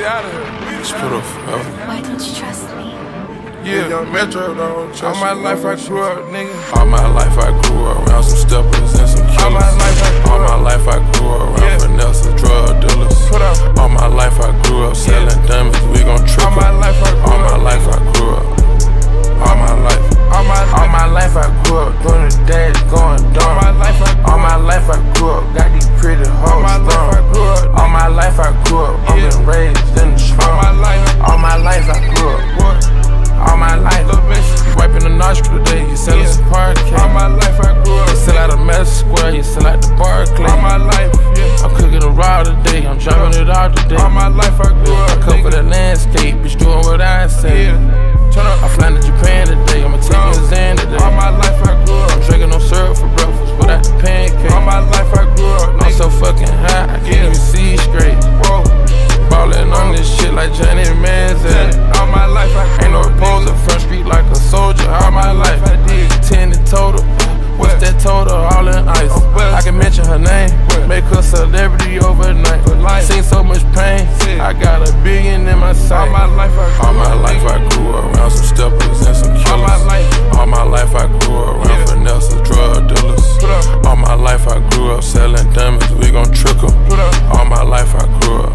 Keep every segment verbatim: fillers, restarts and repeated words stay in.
Weezy out of here. Just put up forever. Why don't you trust me? Yeah, young Metro don't trust. All my life I grew up, nigga. All my life I grew up around some steppers and some killers. All my life I grew All up. my life I grew up around Yeah. finesse drug dealers. Put up. All my life I grew up selling Yeah. diamonds, we gon' triple. All my life I grew All my up. life I grew up. All my life. All my All my life I grew up doing the dash, going dumb. All my life I grew All my life I grew up, got these pretty hoes All my life I sprung. grew up. All my life I grew up, I'm Yeah. been raised in the slum. All my life. All my life I grew up, What? all my life. Little bitch. You wiping the nostril today, you selling Yeah. some parquet. All my life I grew up. You sell out of Madison Square, you sell out the Barclay. All my life, yeah. I'm cooking a raw today, I'm dropping it out today. All my life I grew I up. come for nigga. the landscape, bitch doing what I say. Yeah. Turn up. I'm flying to Japan today, I'ma take me a Zan today. All my life I grew up. I'm drinking no syrup for breakfast without the pancake. All my life I grew up. I'm nigga. so fucking high, I can't Yeah. even see straight. Whoa. Ballin' on this shit like Johnny Manziel. All my life I grew Ain't no up. opposer, front street like a soldier. All my life, I did. ten in total. What's that total? All in ice. Oh, well. I can mention her name, Well. make her celebrity overnight. For life. Seen so much pain, Yeah. I got a billion in my All sight. my life I grew All my up. life I grew up around some steppers and some killers. All my life. All my life I grew up around Yeah. finesse drug dealers. Put up. All my life I grew up selling diamonds, we gon' trickle. Put up. All my life I grew up.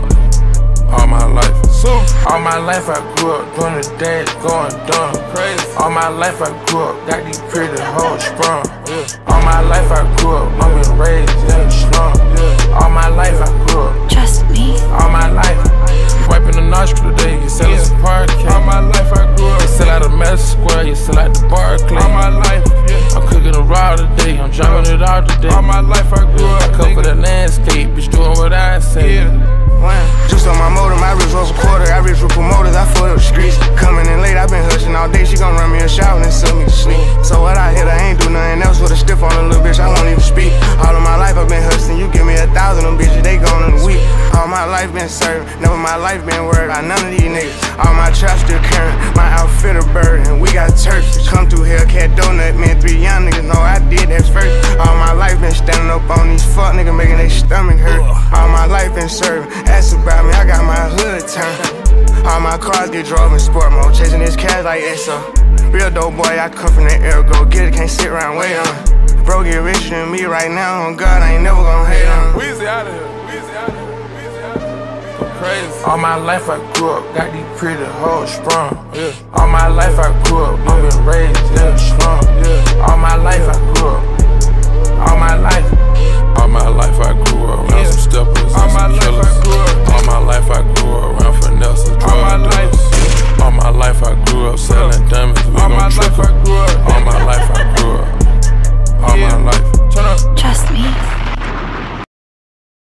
All my life. Soon. All my life I grew up doing the dash, going dumb. Crazy. All my life I grew up, got these pretty hoes sprung. Yeah. All my life I grew up, I'm been raised in the slum. Yeah. All my life I grew up, Trust me. all my life. You wiping the nostril today, you selling Yeah. some parquet. All my life I grew up. You sell out of Madison Square, you sell out the Barclay. All my life, yeah. I'm cooking a raw today, I'm dropping it out today. All my life I grew I up. come for nigga. the landscape, bitch doing what I say. Yeah. Juice on my motor, my wrist was a quarter. I reach with promoters, I full up the streets. Coming in late, I been hushing all day. She gon' run me a shower and send me to sleep. So what I hit, I ain't do nothing else with a stiff on a little bitch. I won't even speak. All of my life I've been hustling. You give me a thousand, them bitches, they gone in a week. All my life been serving, never my life been worried about none of these niggas. All my traps still current, my outfit a bird, and we got turks. Come through Hellcat Donut, man, three young niggas know I did that first. All my life been standing up on these fuck niggas, making their stomach hurt. All my life been serving, ask about me, I got my hood turned. All my cars get drove in sport mode, chasing this cash like S O. Real dope boy, I come from the air, go get it, can't sit around wait on. Bro get richer than me right now, on God, I ain't never gonna hate on. Weezy out of here. Weezy out of here. Weezy out of here. Go crazy. All my life I grew up, got these pretty hoes sprung. Yeah. All my life I grew up, I'm been raised in the slum. Yeah. All my life I grew up, all my life. All my life I grew up around Yeah. some steppers All and my some life I killers. grew up. All my life